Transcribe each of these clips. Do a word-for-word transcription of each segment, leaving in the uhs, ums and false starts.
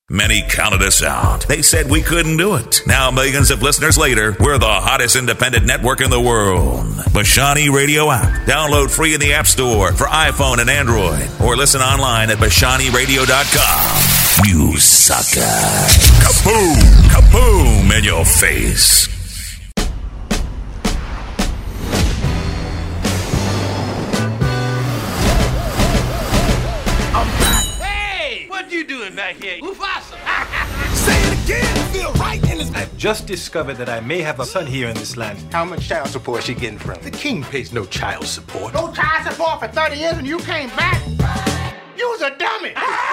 Many counted us out. They said we couldn't do it. Now, millions of listeners later, we're the hottest independent network in the world. Bashani Radio app. Download free in the App Store for iPhone and Android. Or listen online at bashani radio dot com. You sucker. Kaboom! Kaboom in your face. Back here, Mufasa. Say it again, feel right in his I've just discovered that I may have a son here in this land. How much child support is she getting from? The king pays no child support. No child support for thirty years and you came back? You was a dummy.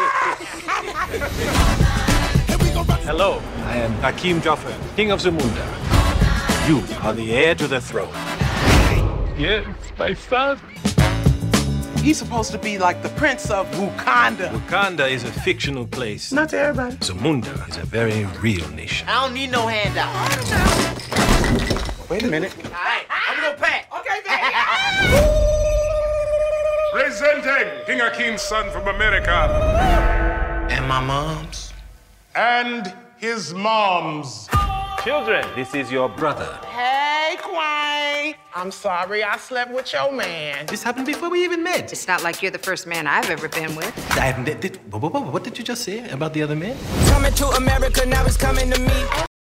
Hello, I am Hakim Joffer, king of Zamunda. You are the heir to the throne. Yes, my son. He's supposed to be like the prince of Wakanda. Wakanda is a fictional place. Not to everybody. Zamunda is a very real nation. I don't need no handout. Wait a minute. All right, I'm gonna pack. Okay, Presenting King Akim's son from America. And my mom's. And his mom's. Children, this is your brother. Hey, Quine. I'm sorry I slept with your man. This happened before we even met. It's not like you're the first man I've ever been with. I haven't. Did, did, what did you just say about the other man? Coming to America, now it's coming to me.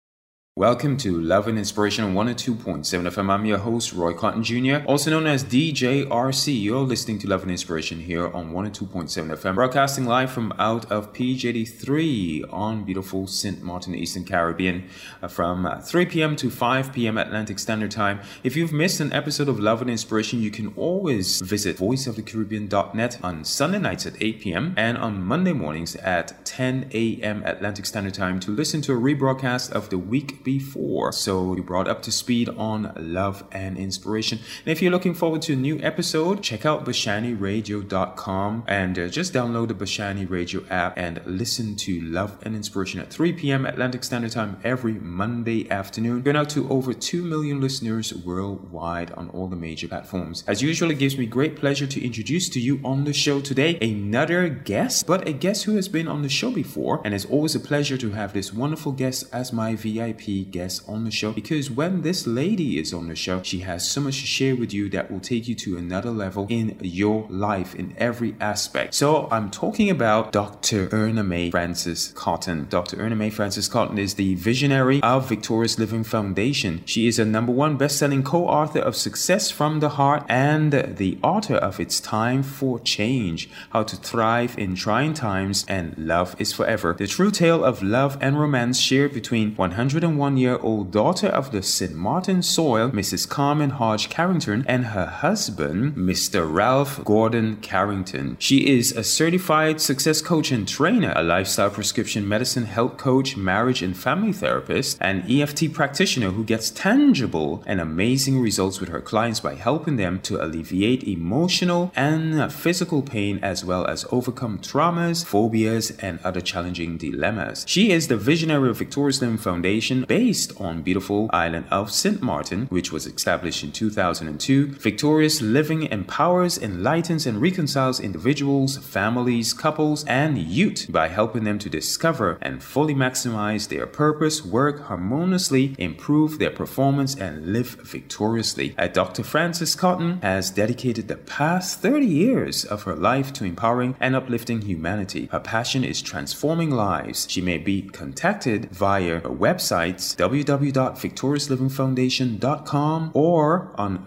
Welcome to Love and Inspiration on one oh two point seven F M. I'm your host, Roy Cotton Junior, also known as D J R C. You're listening to Love and Inspiration here on one oh two point seven F M, broadcasting live from out of P J D three on beautiful Saint Martin, Eastern Caribbean, uh, from uh, three p.m. to five p.m. Atlantic Standard Time. If you've missed an episode of Love and Inspiration, you can always visit voice of the caribbean dot net on Sunday nights at eight p.m. and on Monday mornings at ten a.m. Atlantic Standard Time to listen to a rebroadcast of the week before, so you're brought up to speed on love and inspiration. And if you're looking forward to a new episode, check out bashani radio dot com and uh, just download the Bashani Radio app and listen to Love and Inspiration at three p.m. Atlantic Standard Time every Monday afternoon. Going out to over two million listeners worldwide on all the major platforms. As usual, it gives me great pleasure to introduce to you on the show today another guest, but a guest who has been on the show before, and it's always a pleasure to have this wonderful guest as my V I P guest on the show, because when this lady is on the show, she has so much to share with you that will take you to another level in your life in every aspect. So I'm talking about Doctor Erna Mae Francis Cotton. Doctor Erna Mae Francis Cotton is the visionary of Victorious Living Foundation. She is a number one best-selling co-author of Success from the Heart and the author of It's Time for Change, How to Thrive in Trying Times and Love is Forever. The true tale of love and romance shared between one hundred one year old daughter of the Saint Martin soil, Missus Carmen Hodge Carrington, and her husband, Mister Ralph Gordon Carrington. She is a certified success coach and trainer, a lifestyle prescription medicine health coach, marriage and family therapist, and E F T practitioner who gets tangible and amazing results with her clients by helping them to alleviate emotional and physical pain as well as overcome traumas, phobias, and other challenging dilemmas. She is the visionary of Victorious Living Foundation, based on beautiful island of Saint Martin, which was established in two thousand two. Victorious Living empowers, enlightens, and reconciles individuals, families, couples, and youth by helping them to discover and fully maximize their purpose, work harmoniously, improve their performance, and live victoriously. Uh, Doctor Francis Cotton has dedicated the past thirty years of her life to empowering and uplifting humanity. Her passion is transforming lives. She may be contacted via her websites w w w dot victorious living foundation dot com or on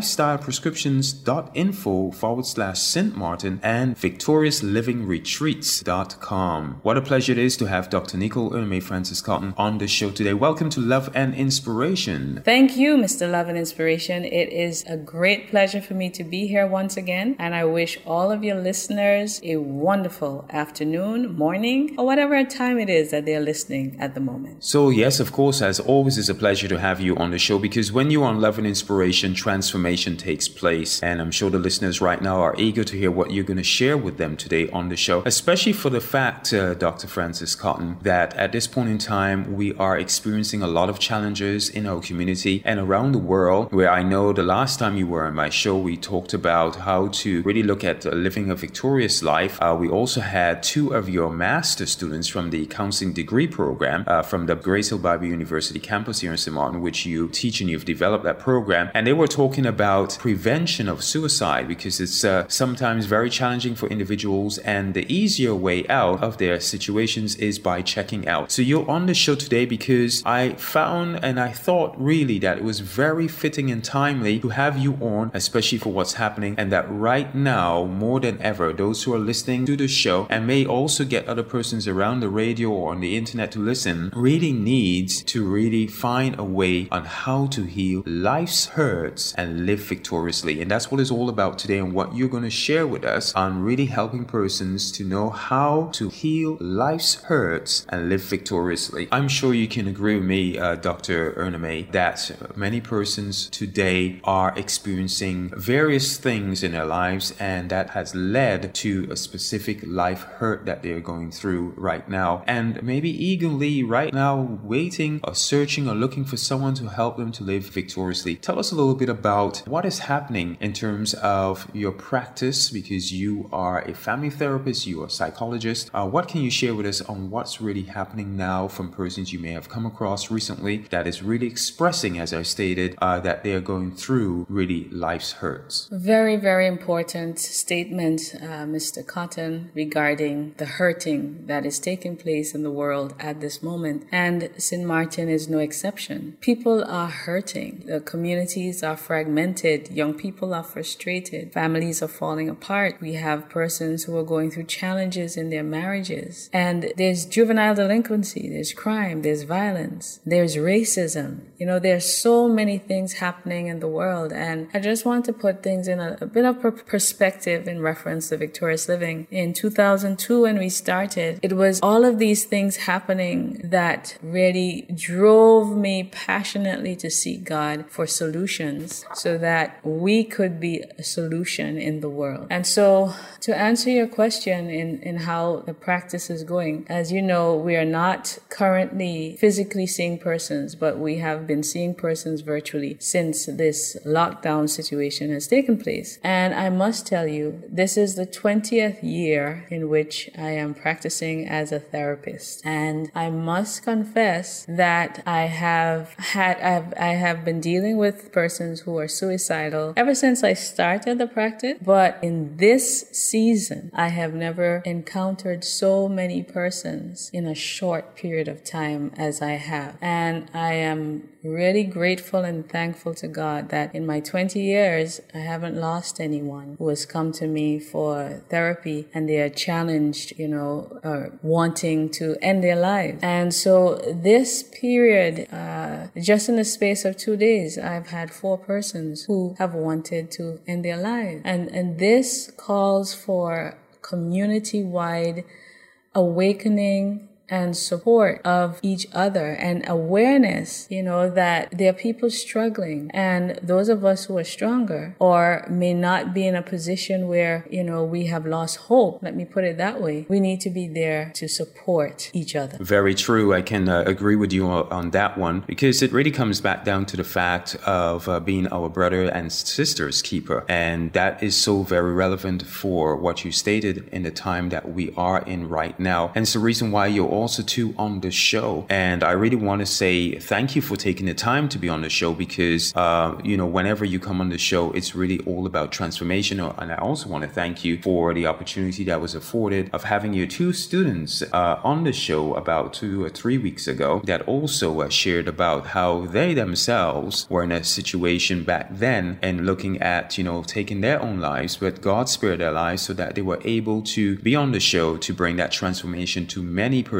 lifestyleprescriptions.info forward slash Saint Martin and victorious living retreats dot com. What a pleasure it is to have Doctor Nicole Erna Mae Francis Cotton on the show today. Welcome to Love and Inspiration. Thank you, Mister Love and Inspiration. It is a great pleasure for me to be here once again, and I wish all of your listeners a wonderful afternoon, morning, or whatever time it is that they're listening at the moment. So yes, of course, course, as always, it's a pleasure to have you on the show, because when you're on Love and Inspiration, transformation takes place. And I'm sure the listeners right now are eager to hear what you're going to share with them today on the show, especially for the fact, uh, Doctor Francis Cotton, that at this point in time, we are experiencing a lot of challenges in our community and around the world, where I know the last time you were on my show, we talked about how to really look at uh, living a victorious life. Uh, we also had two of your master students from the counseling degree program uh, from the Grace Hill Bible University campus here in Saint Martin, which you teach and you've developed that program. And they were talking about prevention of suicide, because it's uh, sometimes very challenging for individuals, and the easier way out of their situations is by checking out. So you're on the show today because I found and I thought really that it was very fitting and timely to have you on, especially for what's happening, and that right now more than ever, those who are listening to the show and may also get other persons around the radio or on the internet to listen, really needs to really find a way on how to heal life's hurts and live victoriously. And that's what it's all about today, and what you're going to share with us on really helping persons to know how to heal life's hurts and live victoriously. I'm sure you can agree with me, uh, Doctor Ername, that many persons today are experiencing various things in their lives, and that has led to a specific life hurt that they're going through right now, and maybe eagerly right now waiting or searching or looking for someone to help them to live victoriously. Tell us a little bit about what is happening in terms of your practice, because you are a family therapist, you are a psychologist. Uh, what can you share with us on what's really happening now from persons you may have come across recently that is really expressing, as I stated, uh, that they are going through really life's hurts? Very, very important statement, uh, Mister Cotton, regarding the hurting that is taking place in the world at this moment. And Saint Martin is no exception. People are hurting. The communities are fragmented. Young people are frustrated. Families are falling apart. We have persons who are going through challenges in their marriages. And there's juvenile delinquency. There's crime. There's violence. There's racism. You know, there's so many things happening in the world. And I just want to put things in a, a bit of per- perspective in reference to victorious living. In two thousand two, when we started, it was all of these things happening that really drove me passionately to seek God for solutions so that we could be a solution in the world. And so to answer your question in, in how the practice is going, as you know, we are not currently physically seeing persons, but we have been seeing persons virtually since this lockdown situation has taken place. And I must tell you, this is the twentieth year in which I am practicing as a therapist. And I must confess that I have had, I've, I have been dealing with persons who are suicidal ever since I started the practice. But in this season, I have never encountered so many persons in a short period of time as I have. And I am really grateful and thankful to God that in my twenty years, I haven't lost anyone who has come to me for therapy and they are challenged, you know, or wanting to end their lives. And so this period, uh, just in the space of two days, I've had four persons who have wanted to end their lives. And, and this calls for community-wide awakening and support of each other and awareness, you know, that there are people struggling, and those of us who are stronger or may not be in a position where, you know, we have lost hope. Let me put it that way. We need to be there to support each other. Very true. I can uh, agree with you on that one, because it really comes back down to the fact of uh, being our brother and sister's keeper. And that is so very relevant for what you stated in the time that we are in right now. And it's the reason why you're also too on the show. And I really want to say thank you for taking the time to be on the show, because, uh, you know, whenever you come on the show, it's really all about transformation. And I also want to thank you for the opportunity that was afforded of having your two students uh, on the show about two or three weeks ago that also uh, shared about how they themselves were in a situation back then and looking at, you know, taking their own lives, but God spared their lives so that they were able to be on the show to bring that transformation to many persons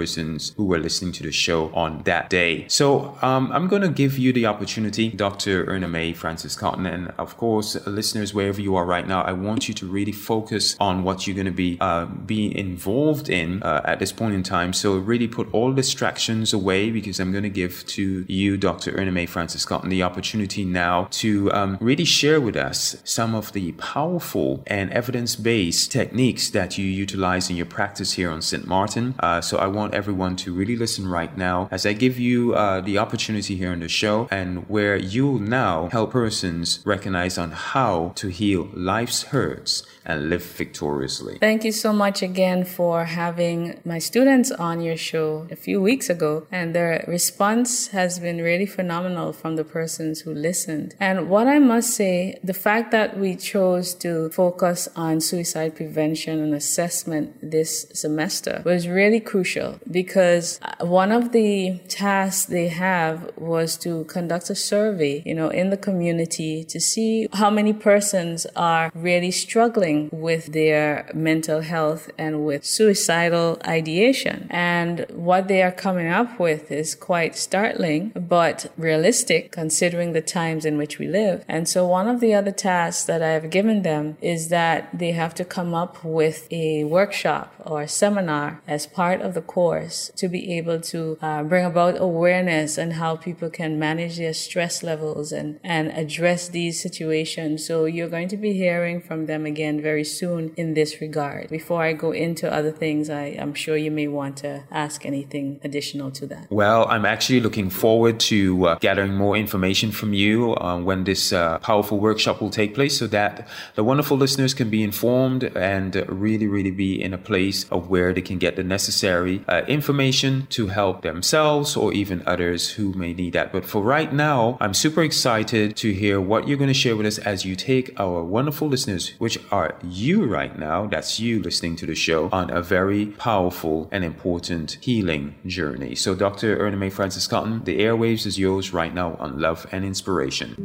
persons who were listening to the show on that day. So um, I'm going to give you the opportunity, Doctor Erna Mae Francis Cotton, and of course, listeners, wherever you are right now, I want you to really focus on what you're going to be uh, being involved in uh, at this point in time. So really put all distractions away, because I'm going to give to you, Doctor Erna Mae Francis Cotton, the opportunity now to um, really share with us some of the powerful and evidence-based techniques that you utilize in your practice here on Saint Martin. Uh, so I want everyone to really listen right now as I give you uh, the opportunity here on the show, and where you'll now help persons recognize on how to heal life's hurts and live victoriously. Thank you so much again for having my students on your show a few weeks ago, and their response has been really phenomenal from the persons who listened. And what I must say, the fact that we chose to focus on suicide prevention and assessment this semester was really crucial, because one of the tasks they have was to conduct a survey, you know, in the community to see how many persons are really struggling with their mental health and with suicidal ideation. And what they are coming up with is quite startling, but realistic considering the times in which we live. And so one of the other tasks that I have given them is that they have to come up with a workshop or a seminar as part of the course to be able to uh, bring about awareness on how people can manage their stress levels and, and address these situations. So you're going to be hearing from them again very soon in this regard. Before I go into other things, I, I'm sure you may want to ask anything additional to that. Well, I'm actually looking forward to uh, gathering more information from you uh, when this uh, powerful workshop will take place, so that the wonderful listeners can be informed and uh, really, really be in a place of where they can get the necessary uh, information to help themselves or even others who may need that. But for right now, I'm super excited to hear what you're going to share with us as you take our wonderful listeners, which are you right now, that's you listening to the show, on a very powerful and important healing journey. So Doctor Erna Mae Francis Cotton, the airwaves is yours right now on Love and Inspiration.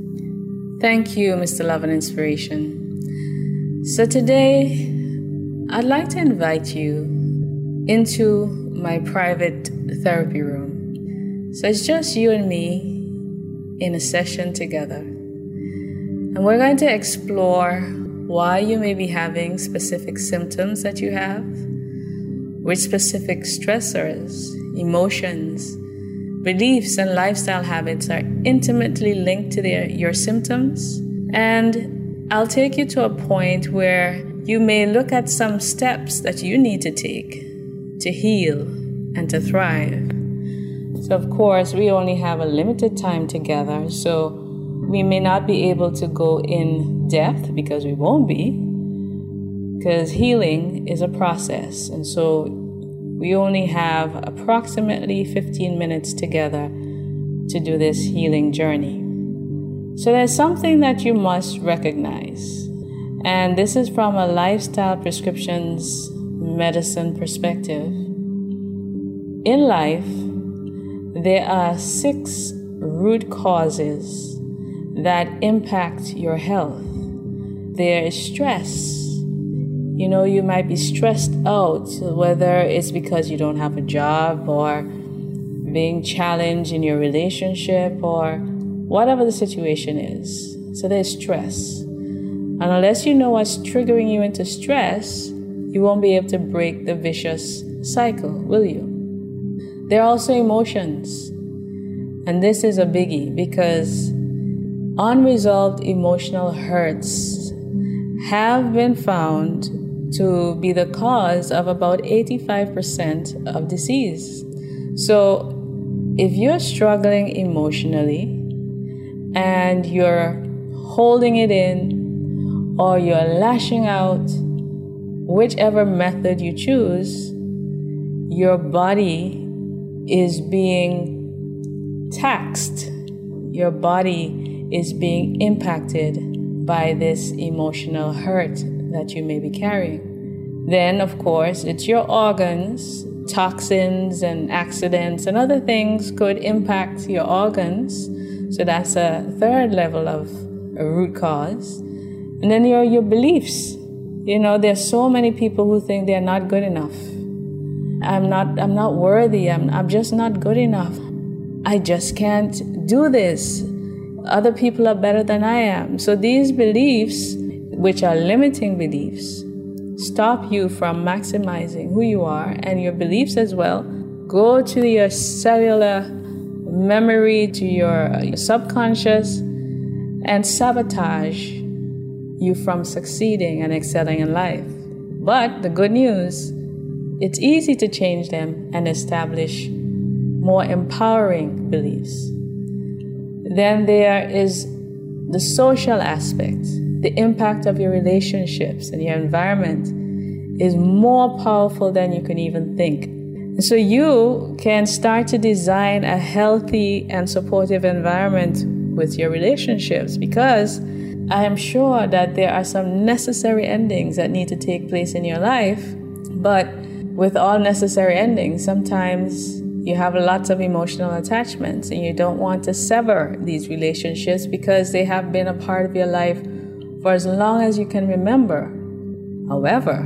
Thank you, Mister Love and Inspiration. So today, I'd like to invite you into my private therapy room. So it's just you and me in a session together. And we're going to explore why you may be having specific symptoms that you have, which specific stressors, emotions, beliefs, and lifestyle habits are intimately linked to their, your symptoms. And I'll take you to a point where you may look at some steps that you need to take to heal and to thrive. So, of course, we only have a limited time together, so we may not be able to go in depth, because we won't be, because healing is a process. And so we only have approximately fifteen minutes together to do this healing journey. So there's something that you must recognize. And this is from a lifestyle prescriptions medicine perspective. In life, there are six root causes that impact your health. There is stress. You know, you might be stressed out, whether it's because you don't have a job or being challenged in your relationship or whatever the situation is. So there's stress. And unless you know what's triggering you into stress, you won't be able to break the vicious cycle, will you? There are also emotions. And this is a biggie, because unresolved emotional hurts have been found to be the cause of about eighty-five percent of disease. So if you're struggling emotionally and you're holding it in, or you're lashing out, whichever method you choose, your body is being taxed. Your body is being impacted by this emotional hurt that you may be carrying. Then, of course, it's your organs. Toxins and accidents and other things could impact your organs. So that's a third level of a root cause. And then your, your beliefs. You know, there's so many people who think they're not good enough. I'm not I'm not worthy. I'm I'm just not good enough. I just can't do this. Other people are better than I am. So these beliefs, which are limiting beliefs, stop you from maximizing who you are and your beliefs as well. Go to your cellular memory, to your, your subconscious, and sabotage you from succeeding and excelling in life. But the good news, it's easy to change them and establish more empowering beliefs. Then there is the social aspect. The impact of your relationships and your environment is more powerful than you can even think. And so you can start to design a healthy and supportive environment with your relationships, because I am sure that there are some necessary endings that need to take place in your life. But with all necessary endings, sometimes you have lots of emotional attachments and you don't want to sever these relationships because they have been a part of your life for as long as you can remember. However,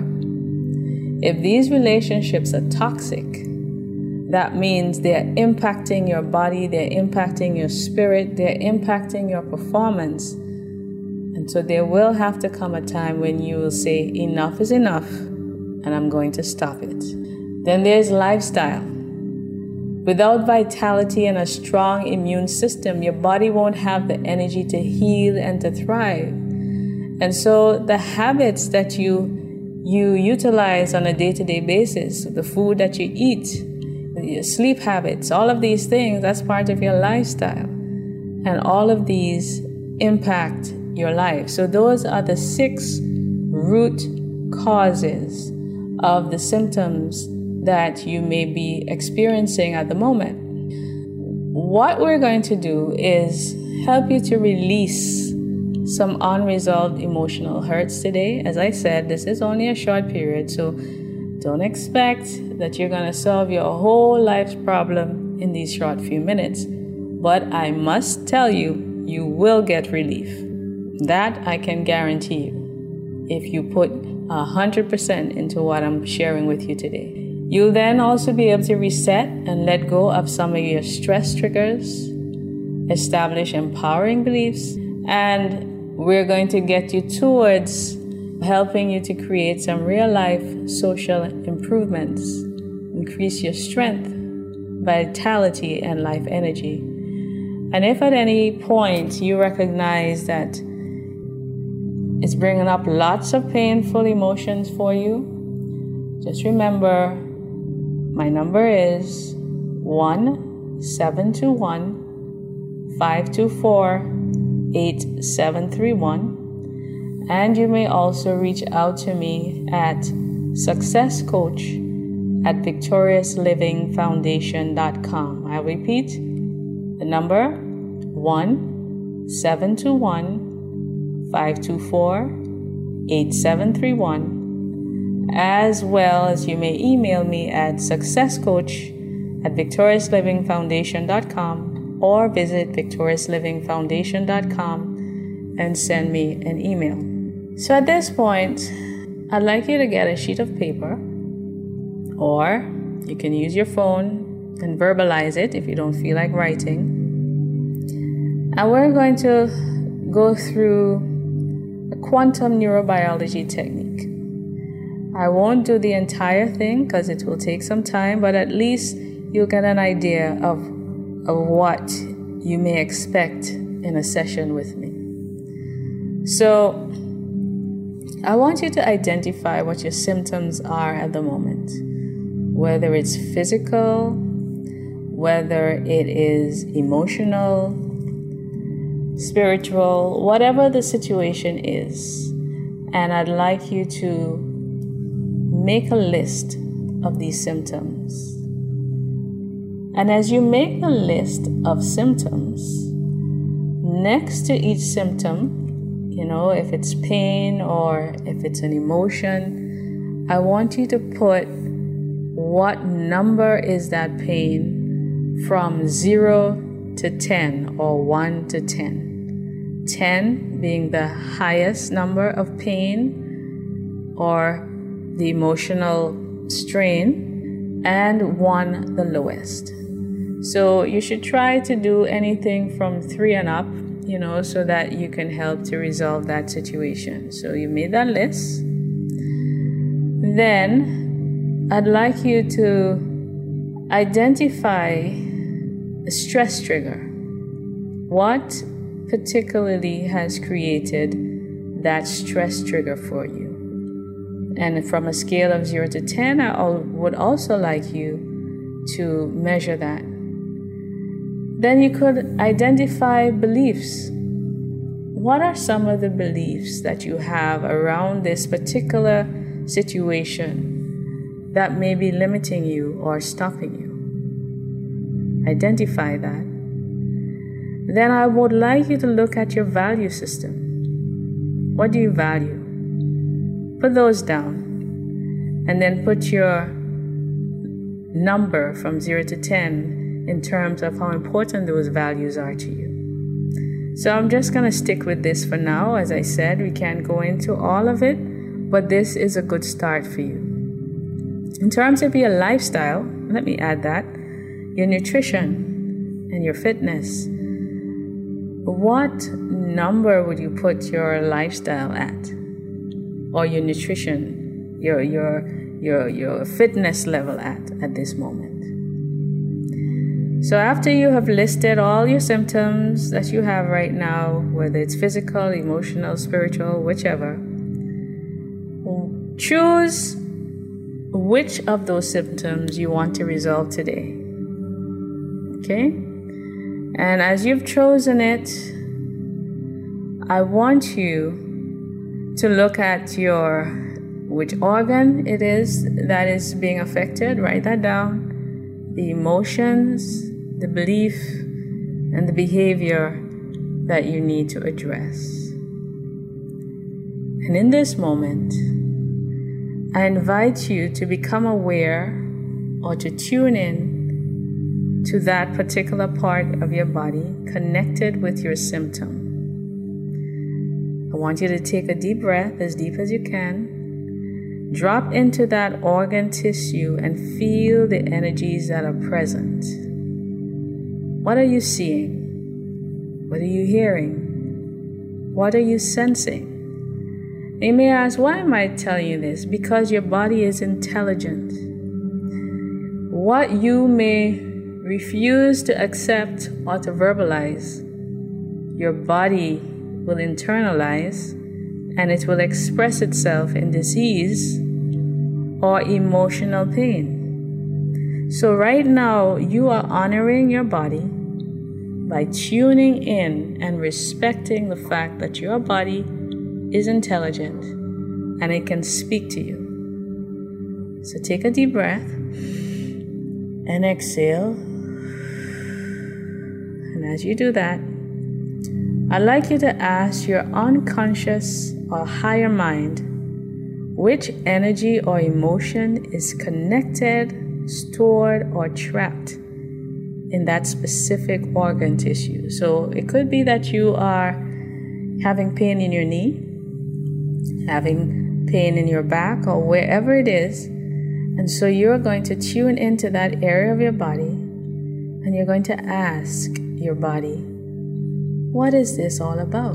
if these relationships are toxic, that means they're impacting your body, they're impacting your spirit, they're impacting your performance. And so there will have to come a time when you will say, enough is enough, and I'm going to stop it. Then there's lifestyle. Without vitality and a strong immune system, your body won't have the energy to heal and to thrive. And so the habits that you you utilize on a day-to-day basis, the food that you eat, your sleep habits, all of these things, that's part of your lifestyle. And all of these impact your life. So those are the six root causes of the symptoms that you may be experiencing at the moment. What we're going to do is help you to release some unresolved emotional hurts today. As I said, this is only a short period, so don't expect that you're going to solve your whole life's problem in these short few minutes. But I must tell you, you will get relief. That I can guarantee you if you put one hundred percent into what I'm sharing with you today. You'll then also be able to reset and let go of some of your stress triggers, establish empowering beliefs, and we're going to get you towards helping you to create some real-life social improvements, increase your strength, vitality, and life energy. And if at any point you recognize that it's bringing up lots of painful emotions for you, just remember my number is one seven two one, five two four, eight seven three one. And you may also reach out to me at success coach at victorious living foundation dot com. I repeat, the number one seven two one, five two four, eight seven three one. As well as you may email me at successcoach at victorious living foundation dot com or visit victorious living foundation dot com and send me an email. So at this point, I'd like you to get a sheet of paper, or you can use your phone and verbalize it if you don't feel like writing. And we're going to go through a quantum neurobiology technique. I won't do the entire thing because it will take some time, but at least you'll get an idea of, of what you may expect in a session with me. So I want you to identify what your symptoms are at the moment, whether it's physical, whether it is emotional, spiritual, whatever the situation is. And I'd like you to make a list of these symptoms. And as you make the list of symptoms, next to each symptom, you know, if it's pain or if it's an emotion, I want you to put what number is that pain from zero to ten or one to ten. ten being the highest number of pain or the emotional strain, and one the lowest. So you should try to do anything from three and up, you know, so that you can help to resolve that situation. So you made that list. Then I'd like you to identify a stress trigger. What particularly has created that stress trigger for you? And from a scale of zero to ten, I would also like you to measure that. Then you could identify beliefs. What are some of the beliefs that you have around this particular situation that may be limiting you or stopping you? Identify that. Then I would like you to look at your value system. What do you value? Put those down, and then put your number from zero to ten in terms of how important those values are to you. So I'm just going to stick with this for now. As I said, we can't go into all of it, but this is a good start for you. In terms of your lifestyle, let me add that, your nutrition and your fitness. What number would you put your lifestyle at? Or your nutrition, your your your your fitness level at at this moment. So after you have listed all your symptoms that you have right now, whether it's physical, emotional, spiritual, whichever, choose which of those symptoms you want to resolve today. Okay? And as you've chosen it, I want you to look at your, which organ it is that is being affected. Write that down. The emotions, the belief, and the behavior that you need to address. And in this moment, I invite you to become aware or to tune in to that particular part of your body connected with your symptom. I want you to take a deep breath, as deep as you can. Drop into that organ tissue and feel the energies that are present. What are you seeing? What are you hearing? What are you sensing? You may ask, why am I telling you this? Because your body is intelligent. What you may refuse to accept or to verbalize, your body will internalize, and it will express itself in disease or emotional pain. So right now, you are honoring your body by tuning in and respecting the fact that your body is intelligent and it can speak to you. So take a deep breath and exhale. And as you do that, I'd like you to ask your unconscious or higher mind which energy or emotion is connected, stored, or trapped in that specific organ tissue. So it could be that you are having pain in your knee, having pain in your back, or wherever it is. And so you're going to tune into that area of your body, and you're going to ask your body, what is this all about?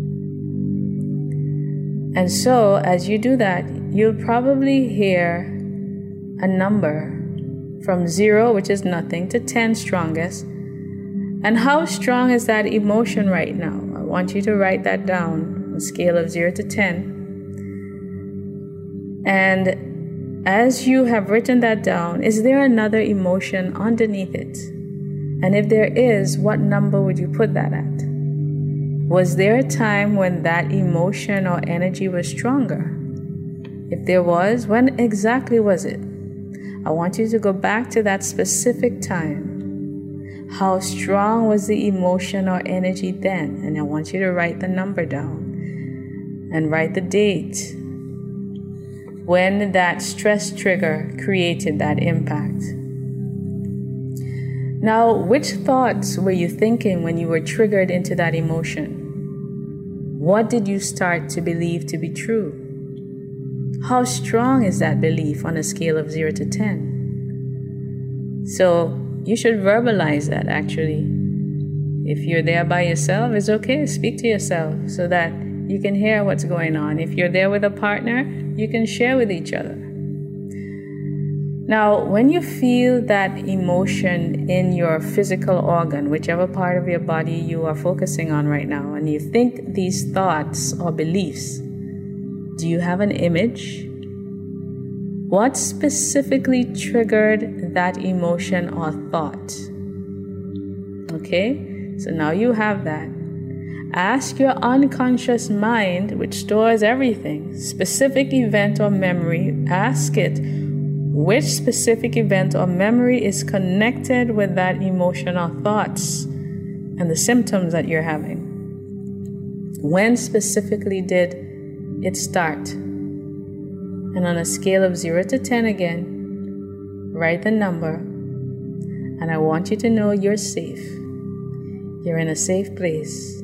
And so as you do that, you'll probably hear a number from zero, which is nothing, to ten strongest. And how strong is that emotion right now? I want you to write that down on a scale of zero to ten. And as you have written that down, is there another emotion underneath it? And if there is, what number would you put that at? Was there a time when that emotion or energy was stronger? If there was, when exactly was it? I want you to go back to that specific time. How strong was the emotion or energy then? And I want you to write the number down and write the date when that stress trigger created that impact. Now, which thoughts were you thinking when you were triggered into that emotion? What did you start to believe to be true? How strong is that belief on a scale of zero to ten? So you should verbalize that, actually. If you're there by yourself, it's okay. Speak to yourself so that you can hear what's going on. If you're there with a partner, you can share with each other. Now, when you feel that emotion in your physical organ, whichever part of your body you are focusing on right now, and you think these thoughts or beliefs, do you have an image? What specifically triggered that emotion or thought? Okay, so now you have that. Ask your unconscious mind, which stores everything, specific event or memory, ask it which specific event or memory is connected with that emotion or thoughts and the symptoms that you're having. When specifically did it start? And on a scale of zero to ten again, write the number. And I want you to know you're safe. You're in a safe place.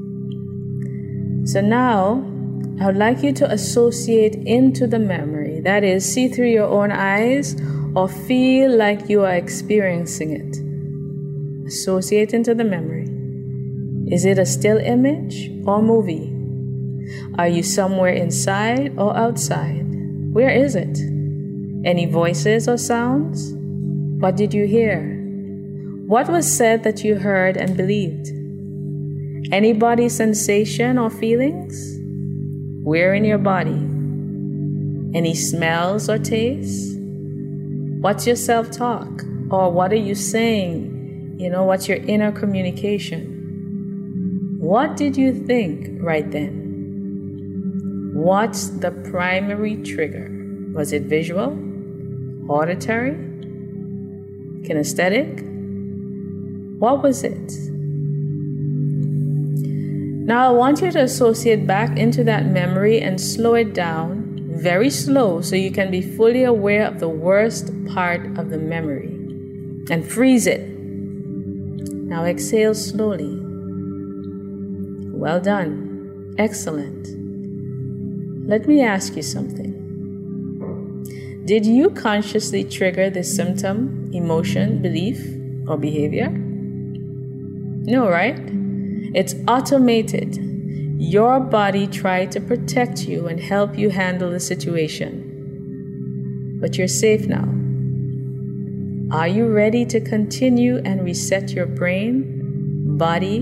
So now, I would like you to associate into the memory. That is, see through your own eyes or feel like you are experiencing it. Associate into the memory. Is it a still image or movie? Are you somewhere inside or outside? Where is it? Any voices or sounds? What did you hear? What was said that you heard and believed? Any body sensation or feelings? Where in your body? Any smells or tastes? What's your self-talk? Or what are you saying? You know, what's your inner communication? What did you think right then? What's the primary trigger? Was it visual? Auditory? Kinesthetic? What was it? Now I want you to associate back into that memory and slow it down, very slow, so you can be fully aware of the worst part of the memory. And freeze it. Now exhale slowly. Well done. Excellent. Let me ask you something. Did you consciously trigger this symptom, emotion, belief, or behavior? No, right? It's automated. Your body tried to protect you and help you handle the situation. But you're safe now. Are you ready to continue and reset your brain, body,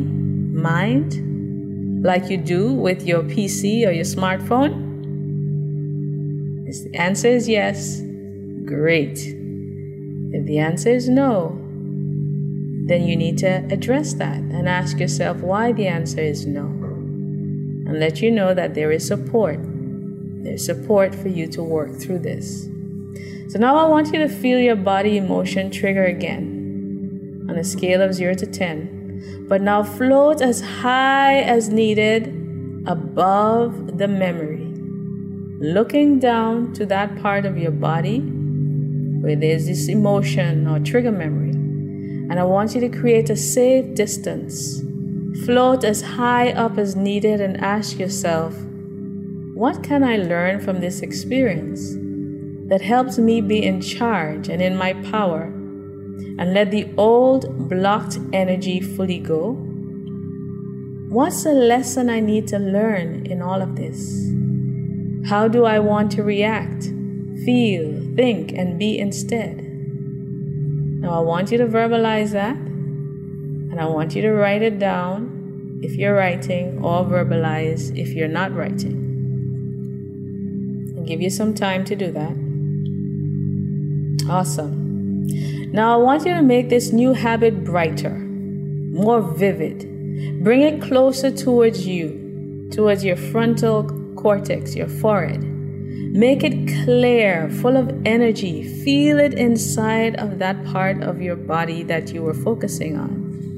mind, like you do with your P C or your smartphone? If the answer is yes, great. If the answer is no, then you need to address that and ask yourself why the answer is no. And let you know that there is support. There's support for you to work through this. So now I want you to feel your body emotion trigger again on a scale of zero to ten. But now float as high as needed above the memory. Looking down to that part of your body where there's this emotion or trigger memory. And I want you to create a safe distance. Float as high up as needed and ask yourself, what can I learn from this experience that helps me be in charge and in my power and let the old blocked energy fully go? What's the lesson I need to learn in all of this? How do I want to react, feel, think, and be instead? Now I want you to verbalize that, and I want you to write it down if you're writing, or verbalize if you're not writing. I'll give you some time to do that. Awesome. Now I want you to make this new habit brighter, more vivid. Bring it closer towards you, towards your frontal cortex, your forehead. Make it clear, full of energy. Feel it inside of that part of your body that you were focusing on.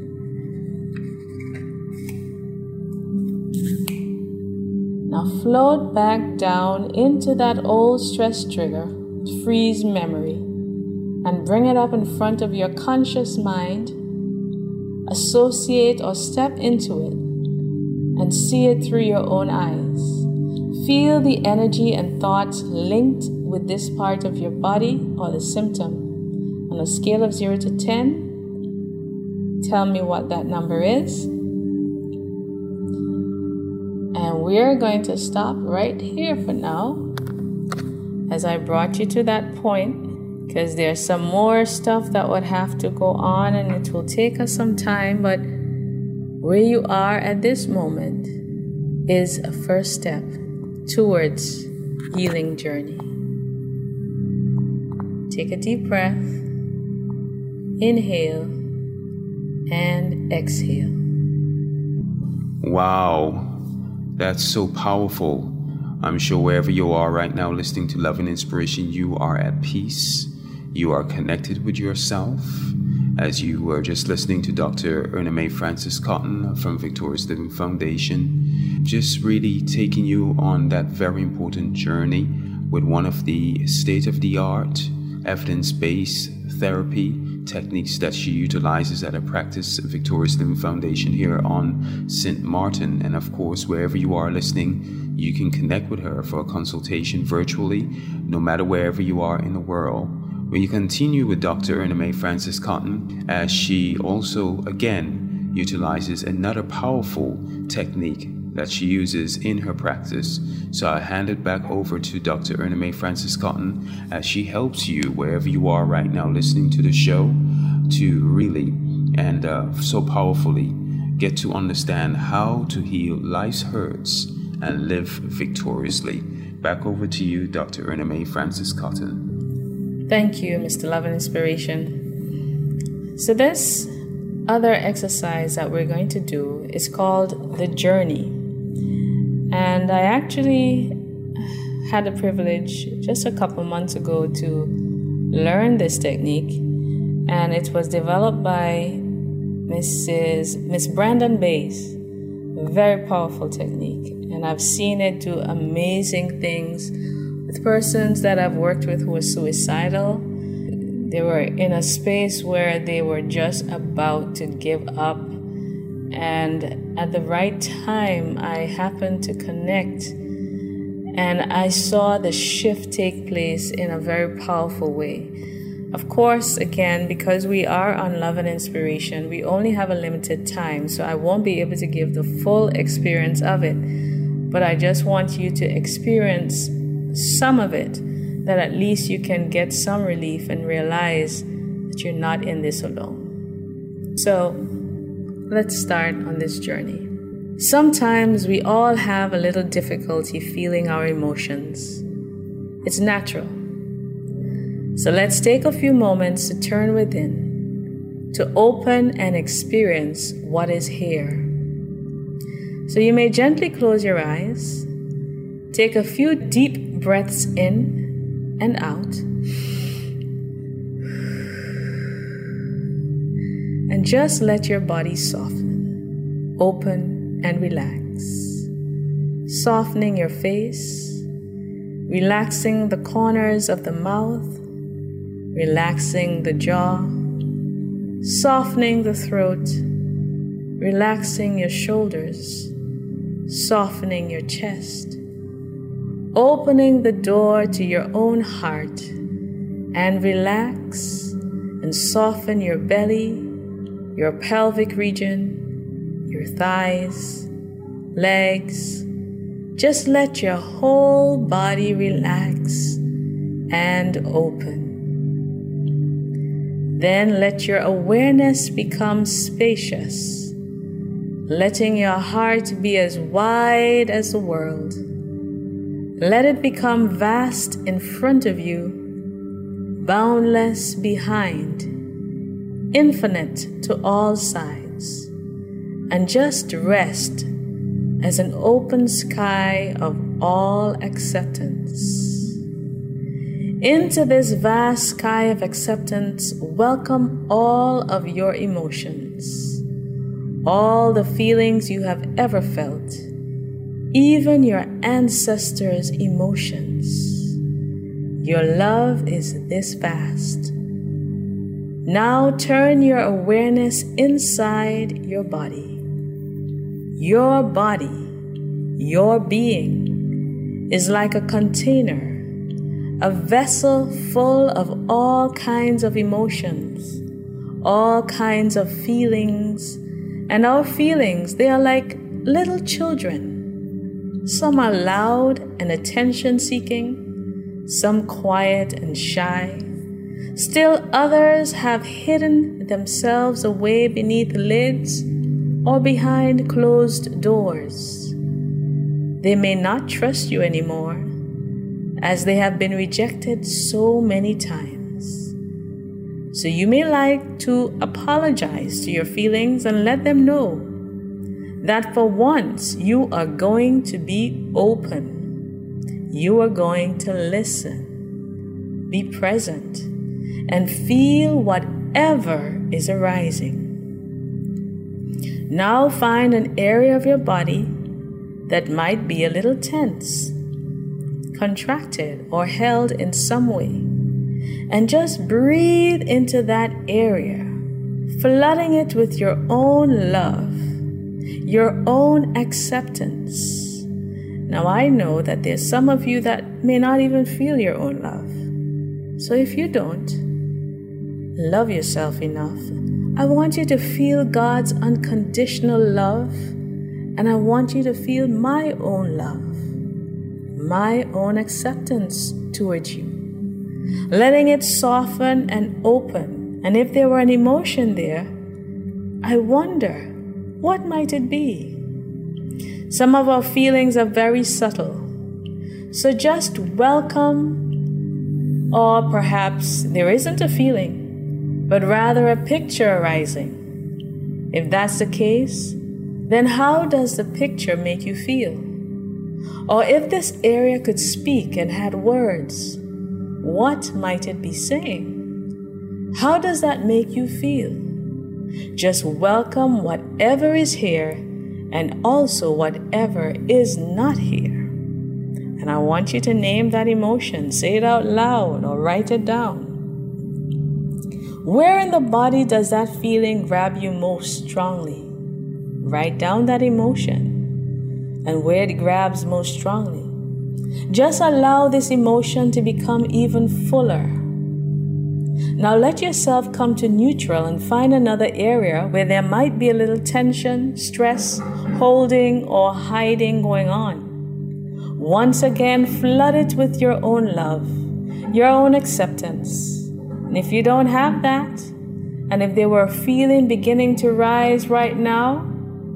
Now float back down into that old stress trigger, freeze memory, and bring it up in front of your conscious mind. Associate or step into it and see it through your own eyes. Feel the energy and thoughts linked with this part of your body or the symptom, On a scale of zero to ten, tell me what that number is. And we're going to stop right here for now, as I brought you to that point, because there's some more stuff that would have to go on and it will take us some time, but where you are at this moment is a first step towards healing journey. Take a deep breath, inhale, and exhale. Wow, that's so powerful. I'm sure wherever you are right now listening to Love and Inspiration, you are at peace. You are connected with yourself. As you were just listening to Doctor Erna Mae Francis Cotton from Victorious Living Foundation, just really taking you on that very important journey with one of the state-of-the-art evidence-based therapy techniques that she utilizes at her practice, Victorious Living Foundation here on Saint Martin. And of course, wherever you are listening, you can connect with her for a consultation virtually, no matter wherever you are in the world. We continue with Doctor Erna Mae Francis Cotton, as she also again utilizes another powerful technique that she uses in her practice. So I hand it back over to Doctor Erna Mae Francis Cotton as she helps you wherever you are right now listening to the show to really and uh, so powerfully get to understand how to heal life's hurts and live victoriously. Back over to you, Doctor Erna Mae Francis Cotton. Thank you, Mister Love and Inspiration. So this other exercise that we're going to do is called the journey. And I actually had the privilege just a couple months ago to learn this technique. And it was developed by Missus Miss Brandon Bays. A very powerful technique. And I've seen it do amazing things with persons that I've worked with who were suicidal. They were in a space where they were just about to give up. And at the right time, I happened to connect. And I saw the shift take place in a very powerful way. Of course, again, because we are on Love and Inspiration, we only have a limited time. So I won't be able to give the full experience of it. But I just want you to experience some of it, that at least you can get some relief and realize that you're not in this alone. So let's start on this journey. Sometimes we all have a little difficulty feeling our emotions. It's natural. So let's take a few moments to turn within, to open and experience what is here. So you may gently close your eyes. Take a few deep breaths in and out. And just let your body soften, open and relax. Softening your face, relaxing the corners of the mouth, relaxing the jaw, softening the throat, relaxing your shoulders, softening your chest. Opening the door to your own heart, and relax and soften your belly, your pelvic region, your thighs, legs. Just let your whole body relax and open. Then let your awareness become spacious, letting your heart be as wide as the world. Let it become vast in front of you, boundless behind, infinite to all sides, and just rest as an open sky of all acceptance. Into this vast sky of acceptance, welcome all of your emotions, all the feelings you have ever felt, even your ancestors' emotions. Your love is this vast. Now turn your awareness inside your body. Your body, your being, is like a container, a vessel full of all kinds of emotions, all kinds of feelings. And our feelings, they are like little children. Some are loud and attention-seeking, some quiet and shy. Still others have hidden themselves away beneath lids or behind closed doors. They may not trust you anymore, as they have been rejected so many times. So you may like to apologize to your feelings and let them know that for once you are going to be open. You are going to listen, be present, and feel whatever is arising. Now find an area of your body that might be a little tense, contracted, or held in some way, and just breathe into that area, flooding it with your own love, your own acceptance. Now I know that there's some of you that may not even feel your own love. So if you don't love yourself enough, I want you to feel God's unconditional love, and I want you to feel my own love, my own acceptance towards you, letting it soften and open. And if there were an emotion there, I wonder, what might it be? Some of our feelings are very subtle. So just welcome, or perhaps there isn't a feeling, but rather a picture arising. If that's the case, then how does the picture make you feel? Or if this area could speak and had words, what might it be saying? How does that make you feel? Just welcome whatever is here and also whatever is not here. And I want you to name that emotion, say it out loud or write it down. Where in the body does that feeling grab you most strongly? Write down that emotion and where it grabs most strongly. Just allow this emotion to become even fuller. Now let yourself come to neutral and find another area where there might be a little tension, stress, holding, or hiding going on. Once again, flood it with your own love, your own acceptance. And if you don't have that, and if there were a feeling beginning to rise right now,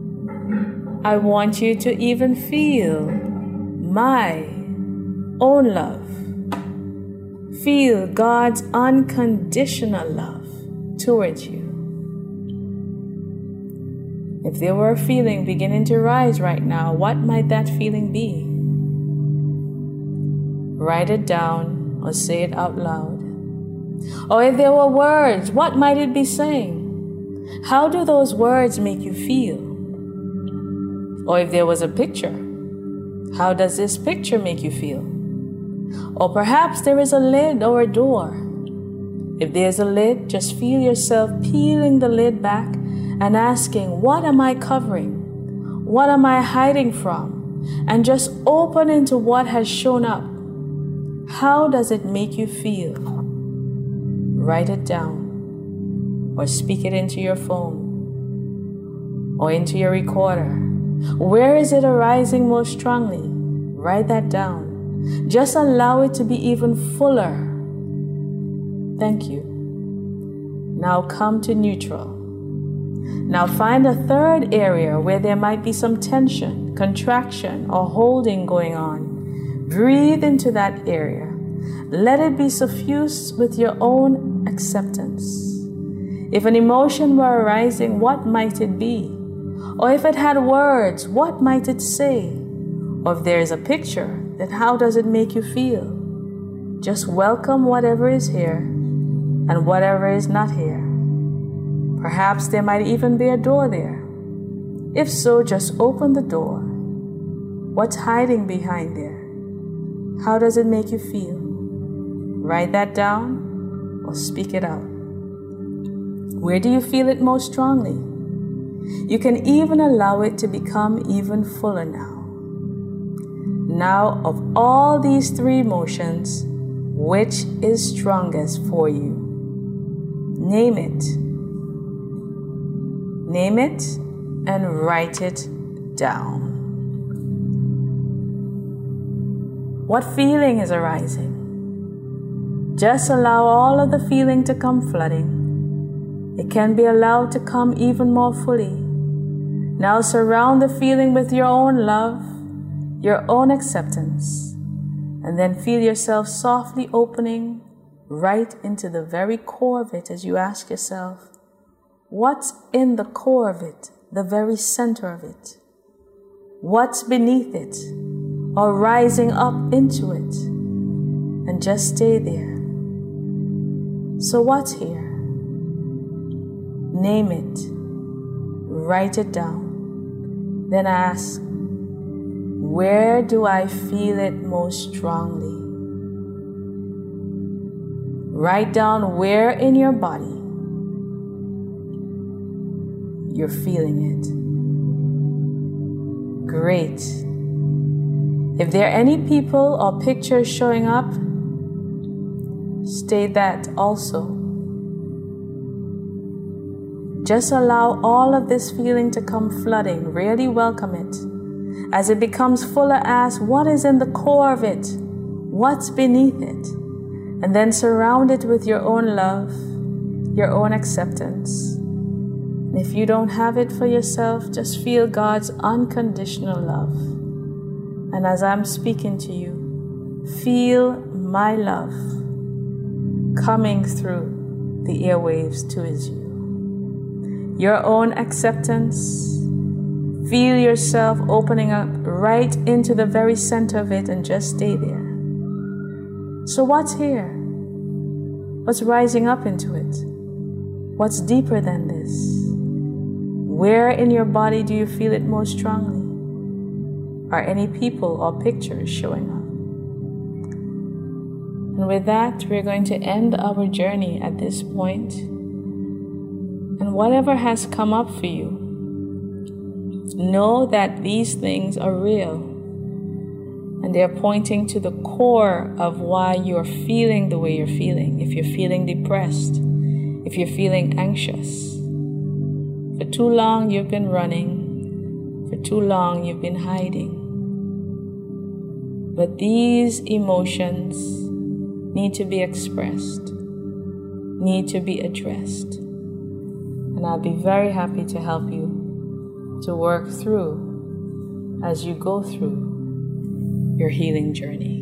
I want you to even feel my own love. Feel God's unconditional love towards you. If there were a feeling beginning to rise right now, what might that feeling be? Write it down or say it out loud. Or if there were words, what might it be saying? How do those words make you feel? Or if there was a picture, how does this picture make you feel? Or perhaps there is a lid or a door. If there's a lid, just feel yourself peeling the lid back and asking, what am I covering? What am I hiding from? And just open into what has shown up. How does it make you feel? Write it down or speak it into your phone or into your recorder. Where is it arising most strongly? Write that down. Just allow it to be even fuller. Thank you. Now come to neutral. Now find a third area where there might be some tension, contraction, or holding going on. Breathe into that area. Let it be suffused with your own acceptance. If an emotion were arising, what might it be? Or if it had words, what might it say? Or if there is a picture, then how does it make you feel? Just welcome whatever is here and whatever is not here. Perhaps there might even be a door there. If so, just open the door. What's hiding behind there? How does it make you feel? Write that down or speak it out. Where do you feel it most strongly? You can even allow it to become even fuller now. Now, of all these three emotions, Which is strongest for you? Name it. Name it and write it down. What feeling is arising? Just allow all of the feeling to come flooding. It can be allowed to come even more fully. Now surround the feeling with your own love, your own acceptance, and then feel yourself softly opening right into the very core of it as you ask yourself, what's in the core of it, the very center of it? What's beneath it or rising up into it? And just stay there. So what's here? Name it. Write it down. Then ask, where do I feel it most strongly? Write down where in your body you're feeling it. Great. If there are any people or pictures showing up, state that also. Just allow all of this feeling to come flooding. Really welcome it. As it becomes fuller, ask, what is in the core of it? What's beneath it? And then surround it with your own love, your own acceptance. And if you don't have it for yourself, just feel God's unconditional love. And as I'm speaking to you, feel my love coming through the airwaves to you. Your own acceptance. Feel yourself opening up right into the very center of it and just stay there. So what's here? What's rising up into it? What's deeper than this? Where in your body do you feel it most strongly? Are any people or pictures showing up? And with that, we're going to end our journey at this point. And whatever has come up for you, know that these things are real. And they're pointing to the core of why you're feeling the way you're feeling. If you're feeling depressed, if you're feeling anxious. For too long you've been running. For too long you've been hiding. But these emotions need to be expressed, need to be addressed. And I'll be very happy to help you to work through as you go through your healing journey.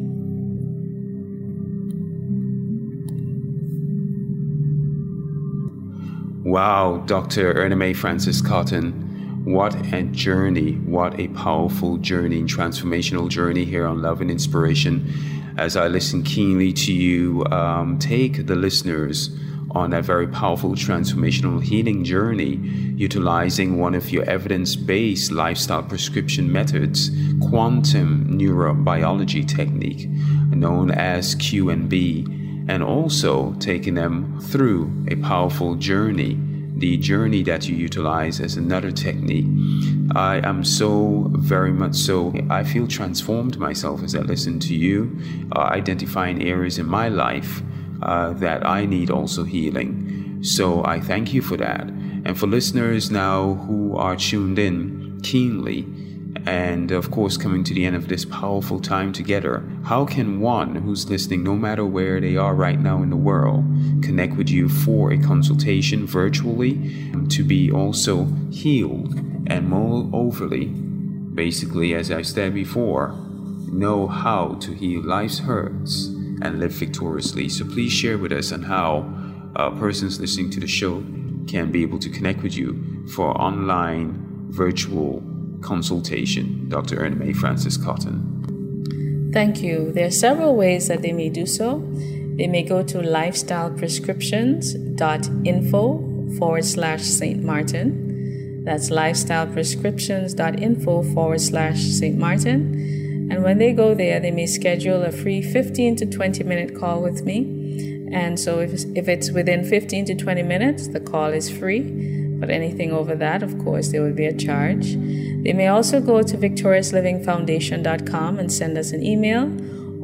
Wow, Doctor Erna Mae Francis Cotton, what a journey, what a powerful journey and transformational journey here on Love and Inspiration. As I listen keenly to you, um, take the listeners on a very powerful transformational healing journey, utilizing one of your evidence-based lifestyle prescription methods, quantum neurobiology technique, known as Q N B, and also taking them through a powerful journey, the journey that you utilize as another technique. I am so very much so, I feel transformed myself as I listen to you, uh, identifying areas in my life Uh, that I need also healing. So I thank you for that. And for listeners now who are tuned in keenly and of course coming to the end of this powerful time together, how can one who's listening, no matter where they are right now in the world, connect with you for a consultation virtually to be also healed and more overly, basically, as I said before, know how to heal life's hurts and live victoriously? So please share with us on how uh, persons listening to the show can be able to connect with you for online virtual consultation. Doctor Erna Mae Francis Cotton. Thank you. There are several ways that they may do so. They may go to lifestyleprescriptions.info forward slash Saint Martin. That's lifestyleprescriptions.info forward slash Saint Martin. And when they go there, they may schedule a free fifteen to twenty minute call with me. And so if it's, if it's within fifteen to twenty minutes, the call is free. But anything over that, of course, there will be a charge. They may also go to victorious living foundation dot com and send us an email,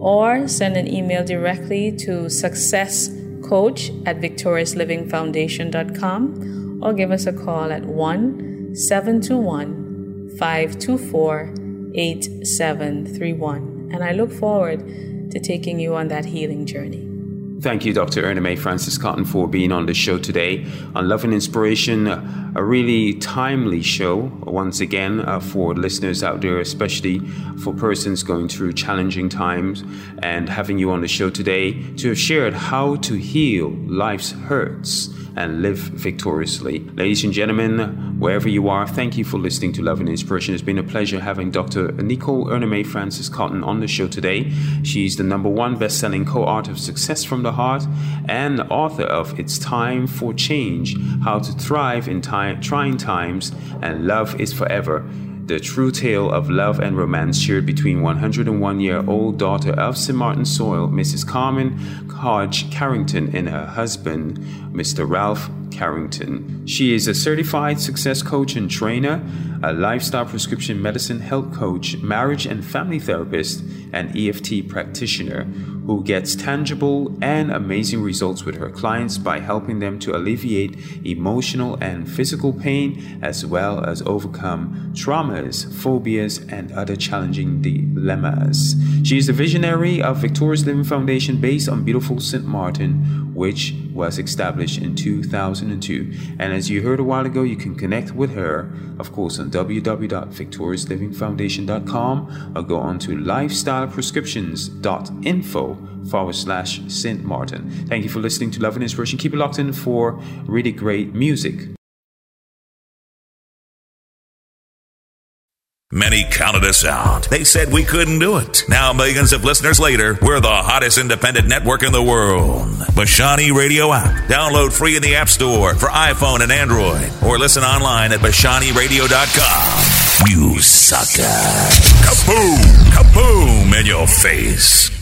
or send an email directly to successcoach at victorious living foundation dot com, or give us a call at one seven two one, five two four, eight seven three one. And I look forward to taking you on that healing journey. Thank you, Doctor Erna Mae Francis Cotton, for being on the show today on Love and Inspiration, a really timely show, once again, uh, for listeners out there, especially for persons going through challenging times, and having you on the show today to have shared how to heal life's hurts and live victoriously. Ladies and gentlemen, wherever you are, thank you for listening to Love and Inspiration. It's been a pleasure having Doctor Nicole Erna Mae Francis Cotton on the show today. She's the number one best-selling co-art of Success from the Heart and author of It's Time for Change, How to Thrive in time, Trying Times, and Love is Forever. The true tale of love and romance shared between one hundred one-year-old daughter of Saint Martin's soil, Missus Carmen Hodge Carrington, and her husband, Mister Ralph Carrington. She is a certified success coach and trainer, a lifestyle prescription medicine health coach, marriage and family therapist, and E F T practitioner who gets tangible and amazing results with her clients by helping them to alleviate emotional and physical pain, as well as overcome traumas, phobias, and other challenging dilemmas. She is the visionary of Victorious Living Foundation based on beautiful Saint Martin, which was established in two thousand two. And as you heard a while ago, you can connect with her, of course, on w w w dot victorious living foundation dot com, or go on to lifestyle prescriptions dot info forward slash Saint Martin. Thank you for listening to Love and Inspiration. Keep it locked in for really great music. Many counted us out. They said we couldn't do it. Now, millions of listeners later, we're the hottest independent network in the world. Bashani Radio app. Download free in the App Store for iPhone and Android. Or listen online at bashani radio dot com. You sucker. Kaboom! Kaboom in your face.